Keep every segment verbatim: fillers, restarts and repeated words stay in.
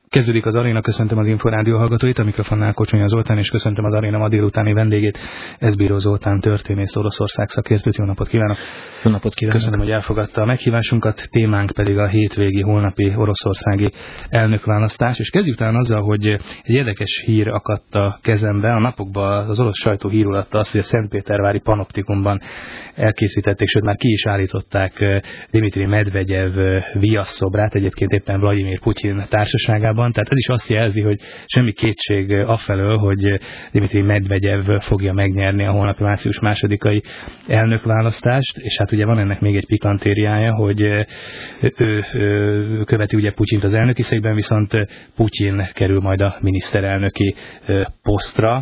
Kezdődik az Aréna, köszöntöm az Inforádió hallgatóit, a mikrofonnál Kocsonya Zoltán, és köszöntöm az Aréna ma délutáni vendégét, Eszbíró Zoltán, történész, Oroszország szakértőt. Jó napot kívánok! Jó napot kívánok! Köszönöm, hogy elfogadta a meghívásunkat, témánk pedig a hétvégi, holnapi oroszországi elnökválasztás, és kezdjük talán azzal, hogy egy érdekes hír akadt a kezembe. A napokban az orosz sajtó hírulatta azt, hogy a Szentpétervári Panoptikumban elkészítették, sőt már ki is állították Dmitrij Medvegyev viasszobrát, egyébként éppen Vladimir Putyin társaságában. Tehát ez is azt jelzi, hogy semmi kétség afelől, hogy Dmitrij Medvegyev fogja megnyerni a holnapi március másodikai elnökválasztást, és hát ugye van ennek még egy pikantériája, hogy ő, ő követi ugye Putyint az elnöki székben, viszont Putyin kerül majd a miniszterelnöki posztra.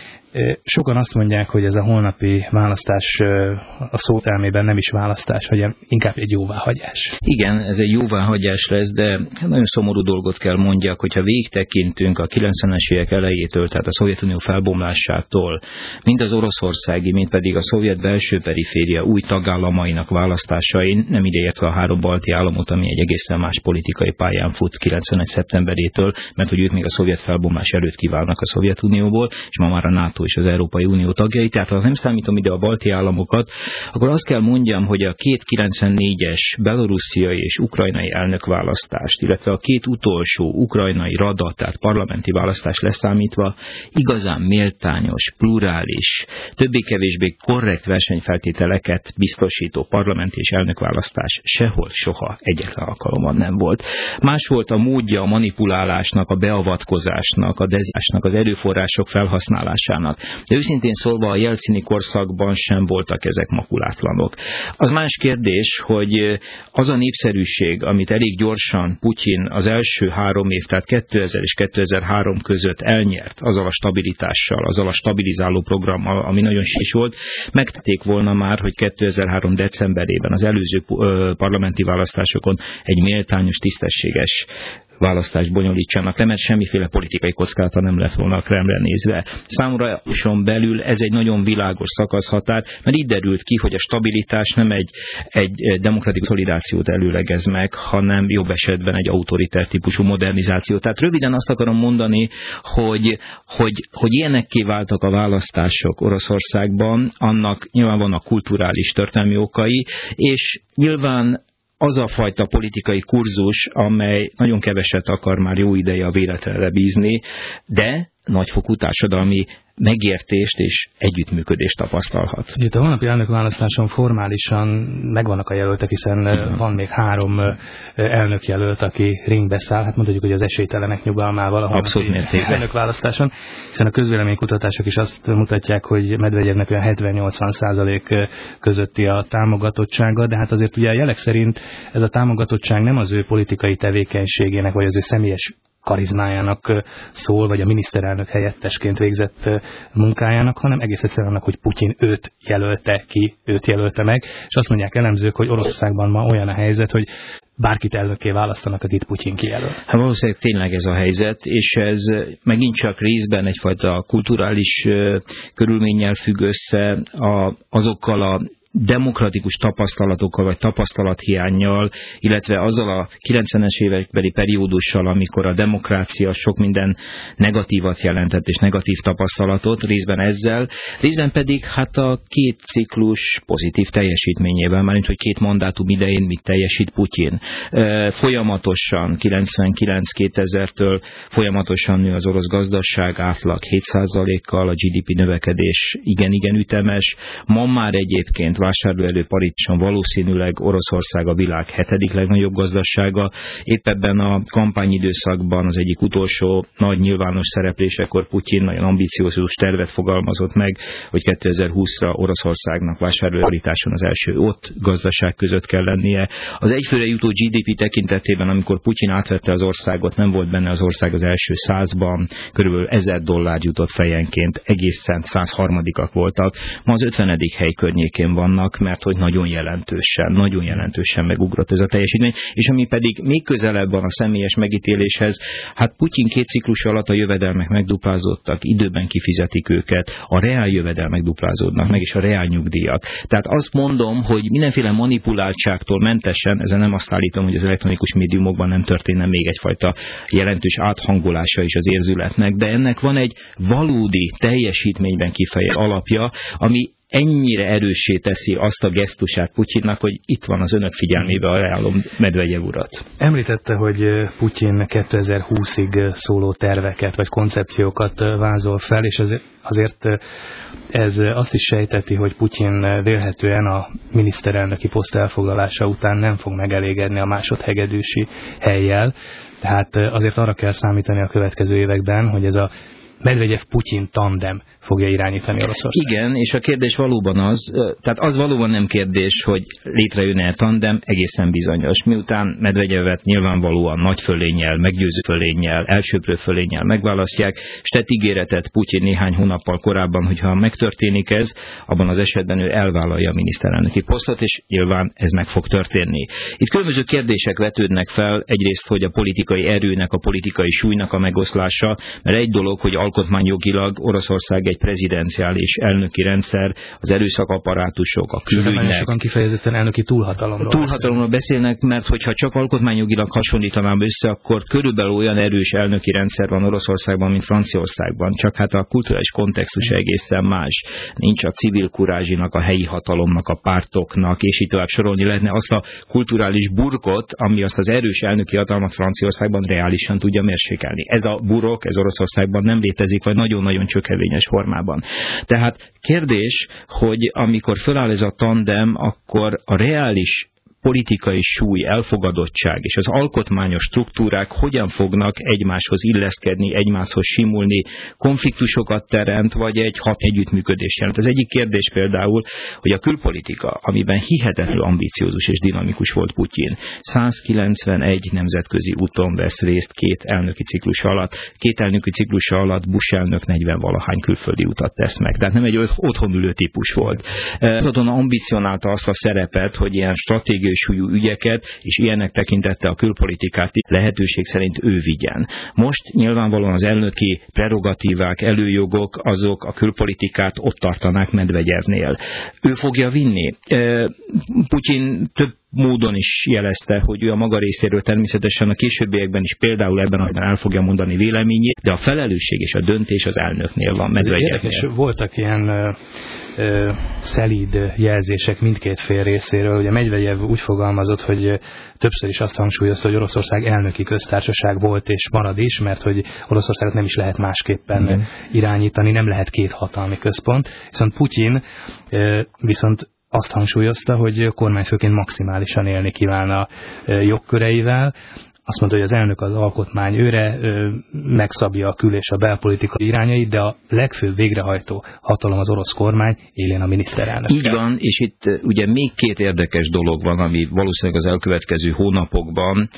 Sokan azt mondják, hogy ez a holnapi választás a szó elmében nem is választás, hanem inkább egy jóváhagyás. Igen, ez egy jóváhagyás lesz, de nagyon szomorú dolgot kell mondjak, hogyha végigtekintünk a kilencvenes évek elejétől, tehát a Szovjetunió felbomlásától, mind az oroszországi, mind pedig a szovjet belső periféria új tagállamainak választásain, nem ideértve a három balti államot, ami egy egészen más politikai pályán fut kilencvenegy szeptemberétől, mert hogy ők még a szovjet felbomlás előtt kiválnak a Szovjetunióból, és ma már a NATO és az Európai Unió tagjai, tehát ha nem számítom ide a balti államokat, akkor azt kell mondjam, hogy a két kilencvennégyes belorussziai és ukrajnai elnökválasztást, illetve a két utolsó ukrajnai rada, tehát parlamenti választást leszámítva, igazán méltányos, plurális, többé-kevésbé korrekt versenyfeltételeket biztosító parlamenti és elnökválasztás sehol, soha egyetlen alkalommal nem volt. Más volt a módja a manipulálásnak, a beavatkozásnak, a dezásnak, az erőforrások felhasználásának. De őszintén szólva a jelcini korszakban sem voltak ezek makulátlanok. Az más kérdés, hogy az a népszerűség, amit elég gyorsan Putyin az első három év, tehát kétezer és kétezer-három között elnyert, azzal a stabilitással, azzal a stabilizáló programmal, ami nagyon sés volt, megtették volna már, hogy kétezer-három decemberében az előző parlamenti választásokon egy méltányos, tisztességes választást bonyolítsanak le, mert semmiféle politikai kockázata nem lett volna a Kremlre nézve. Számomra belül ez egy nagyon világos szakaszhatár, mert itt derült ki, hogy a stabilitás nem egy, egy demokratikus szolidációt előlegez meg, hanem jobb esetben egy autoritár típusú modernizáció. Tehát röviden azt akarom mondani, hogy, hogy, hogy ilyenekké váltak a választások Oroszországban, annak nyilván vannak kulturális történelmi okai, és nyilván az a fajta politikai kurzus, amely nagyon keveset akar már jó ideje a véletlenre bízni, de nagyfokú társadalmi megértést és együttműködést tapasztalhat. Itt a holnapi elnökválasztáson formálisan megvannak a jelöltek, hiszen igen, van még három elnökjelölt, aki ringbe száll, hát mondhatjuk, hogy az esélytelenek nyugalmával a holnapi elnökválasztáson, hiszen a közvéleménykutatások is azt mutatják, hogy Medvegyevnek olyan hetven-nyolcvan százalék közötti a támogatottsága, de hát azért ugye a jelek szerint ez a támogatottság nem az ő politikai tevékenységének, vagy az ő személyes karizmájának szól, vagy a miniszterelnök helyettesként végzett munkájának, hanem egész egyszerűen annak, hogy Putyin őt jelölte ki, őt jelölte meg, és azt mondják elemzők, hogy Oroszországban ma olyan a helyzet, hogy bárkit elnökké választanak, akit Putyin kijelöl. Hát valószínűleg tényleg ez a helyzet, és ez megint csak részben egyfajta kulturális uh, körülménnyel függ össze a, azokkal a demokratikus tapasztalatokkal, vagy tapasztalathiánnyal, illetve azzal a kilencvenes évekbeli periódussal, amikor a demokrácia sok minden negatívat jelentett, és negatív tapasztalatot, részben ezzel, részben pedig hát a két ciklus pozitív teljesítményével, mármint, hogy két mandátum idején mit teljesít Putyin. Folyamatosan, kilencvenkilenc-kétezertől folyamatosan nő az orosz gazdaság, átlag hét százalékkal, a gé dé pé növekedés igen-igen ütemes. Ma már egyébként vásárlóerő paritáson valószínűleg Oroszország a világ hetedik legnagyobb gazdasága. Épp ebben a kampányidőszakban az egyik utolsó nagy nyilvános szereplésekor Putyin nagyon ambiciózus tervet fogalmazott meg, hogy kétezer-húszra Oroszországnak vásárlóerő paritáson az első ott gazdaság között kell lennie. Az egyfőre jutó gé dé pé tekintetében, amikor Putyin átvette az országot, nem volt benne az ország az első százban, körülbelül ezer dollár jutott fejenként, egészen százharmadikak voltak. Ma az ötvenedik hely környékén van. vannak, mert hogy nagyon jelentősen, nagyon jelentősen megugrott ez a teljesítmény, és ami pedig még közelebb van a személyes megítéléshez, hát Putyin két ciklus alatt a jövedelmek megduplázódtak, időben kifizetik őket, a reál jövedelmek duplázódnak meg, és a reál nyugdíjak. Tehát azt mondom, hogy mindenféle manipuláltságtól mentesen, ezen nem azt állítom, hogy az elektronikus médiumokban nem történne még egyfajta jelentős áthangolása is az érzületnek, de ennek van egy valódi teljesítményben kifejezett alapja, ami ennyire erőssé teszi azt a gesztusát Putyinnak, hogy itt van az önök figyelmébe, ajánlom Medvegyev urat. Említette, hogy Putyin kétezer-húszig szóló terveket vagy koncepciókat vázol fel, és azért ez azt is sejteti, hogy Putyin vélhetően a miniszterelnöki poszt elfoglalása után nem fog megelégedni a másodhegedűsi helyjel, tehát azért arra kell számítani a következő években, hogy ez a Medvegyev-Putyin tandem fogja irányítani Oroszországot. Igen, és a kérdés valóban az, tehát az valóban nem kérdés, hogy létrejön-e tandem, egészen bizonyos. Miután Medvegyevet nyilvánvalóan nagy fölénnyel, meggyőző fölénnyel, elsőprő fölénnyel megválasztják, és tett ígéretet Putyin néhány hónappal korábban, hogyha megtörténik ez, abban az esetben ő elvállalja a miniszterelnöki posztot, és nyilván ez meg fog történni. Itt különböző kérdések vetődnek fel, egyrészt, hogy a politikai erőnek, a politikai súlynak a megoszlása, mert egy dolog, hogy alkotmányjogilag Oroszország egy prezidenciális elnöki rendszer, az erőszakapparátusok, a külügynek. Sokan kifejezetten elnöki túlhatalomról Túlhatalomról beszélnek, mert hogyha csak alkotmányjogilag hasonlítanám össze, akkor körülbelül olyan erős elnöki rendszer van Oroszországban, mint Franciaországban, csak hát a kulturális kontextus egészen más. Nincs a civil kurázsinak, a helyi hatalomnak, a pártoknak, és így tovább sorolni lehetne azt a kulturális burkot, ami azt az erős elnöki hatalmat Franciaországban reálisan tudja mérsékelni. Ez a burok, ez Oroszországban nem létezik, vagy nagyon-nagyon csökevényes formában. Tehát kérdés, hogy amikor föláll ez a tandem, akkor a reális politikai súly, elfogadottság és az alkotmányos struktúrák hogyan fognak egymáshoz illeszkedni, egymáshoz simulni, konfliktusokat teremt, vagy egy hat együttműködést jelent. Az egyik kérdés például, hogy a külpolitika, amiben hihetetlenül ambiciózus és dinamikus volt Putyin, százkilencvenegy nemzetközi úton vesz részt két elnöki ciklus alatt, két elnöki ciklus alatt Bush elnök negyven-valahány külföldi utat tesz meg. Tehát nem egy otthonülő típus volt. Azon ambicionálta azt a szerepet, hogy ilyen stratégiai súlyú ügyeket, és ilyenek tekintette a külpolitikát lehetőség szerint ő vigyen. Most nyilvánvalóan az elnöki prerogatívák, előjogok, azok a külpolitikát ott tartanák Medvegyevnél. Ő fogja vinni. Putyin több módon is jelezte, hogy ő a maga részéről természetesen a későbbiekben is például ebben a el fogja mondani véleményét, de a felelősség és a döntés az elnöknél van, Medvegyevnél. Voltak ilyen ö, ö, szelíd jelzések mindkét fél részéről. Ugye Medvegyev úgy fogalmazott, hogy többször is azt hangsúlyozta, hogy Oroszország elnöki köztársaság volt és marad is, mert hogy Oroszországot nem is lehet másképpen mm. irányítani, nem lehet két hatalmi központ. Viszont Putyin ö, viszont azt hangsúlyozta, hogy kormányfőként maximálisan élni kívánna jogköreivel. Azt mondta, hogy az elnök az alkotmány őre, megszabja a kül- és a belpolitikai irányait, de a legfőbb végrehajtó hatalom az orosz kormány, élén a miniszterelnök. Így van, és itt ugye még két érdekes dolog van, ami valószínűleg az elkövetkező hónapokban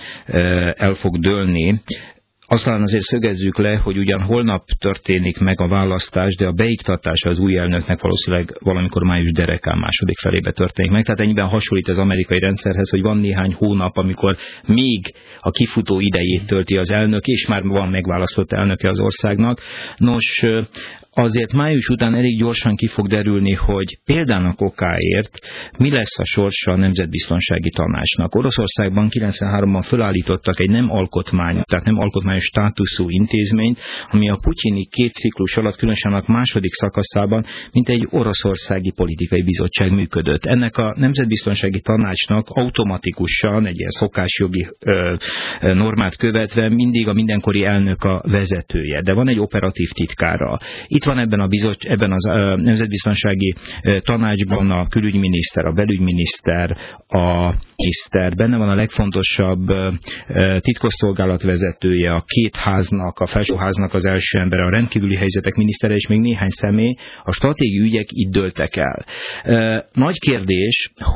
el fog dőlni. Aztán azért szögezzük le, hogy ugyan holnap történik meg a választás, de a beiktatása az új elnöknek valószínűleg valamikor május derekán második felébe történik meg. Tehát ennyiben hasonlít az amerikai rendszerhez, hogy van néhány hónap, amikor még a kifutó idejét tölti az elnök, és már van megválasztott elnöke az országnak. Nos, azért május után elég gyorsan ki fog derülni, hogy példának okáért mi lesz a sorsa a Nemzetbiztonsági Tanácsnak. Oroszországban kilencvenháromban felállítottak egy nem alkotmány, tehát nem alkotmányos státuszú intézményt, ami a putyini két ciklus alatt, különösen a második szakaszában, mint egy oroszországi politikai bizottság működött. Ennek a Nemzetbiztonsági Tanácsnak automatikusan egy ilyen szokásjogi ö, normát követve mindig a mindenkori elnök a vezetője, de van egy operatív titkára. Itt van ebben, a bizot, ebben az uh, Nemzetbiztonsági uh, Tanácsban a külügyminiszter, a belügyminiszter, a miniszter, benne van a legfontosabb uh, titkosszolgálat vezetője, a két háznak, a felsőháznak az első ember, a rendkívüli helyzetek minisztere, és még néhány személy, a stratégiai ügyek itt dőltek el. Uh, nagy kérdés, hogy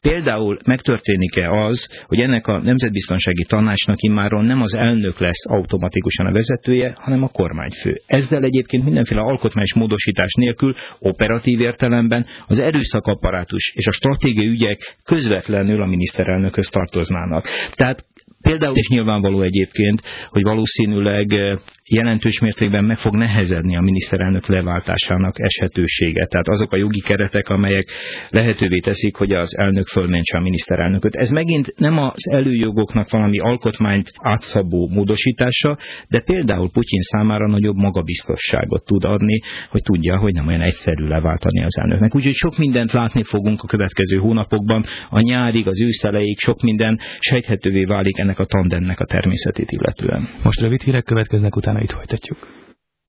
Például megtörténik-e az, hogy ennek a Nemzetbiztonsági Tanácsnak immáron nem az elnök lesz automatikusan a vezetője, hanem a kormányfő. Ezzel egyébként mindenféle alkotmányos módosítás nélkül operatív értelemben az erőszakapparátus és a stratégiai ügyek közvetlenül a miniszterelnökhöz tartoznának. Tehát például is nyilvánvaló egyébként, hogy valószínűleg jelentős mértékben meg fog nehezedni a miniszterelnök leváltásának eshetősége. Tehát azok a jogi keretek, amelyek lehetővé teszik, hogy az elnök fölmentse a miniszterelnököt. Ez megint nem az előjogoknak valami alkotmányt átszabó módosítása, de például Putyin számára nagyobb magabiztosságot tud adni, hogy tudja, hogy nem olyan egyszerű leváltani az elnöknek. Úgyhogy sok mindent látni fogunk a következő hónapokban, a nyárig, az ősz elejéig sok minden sejthetővé válik ennek a tandemnek a természetét illetően. Most rövid hírek következnek, utána itt folytatjuk.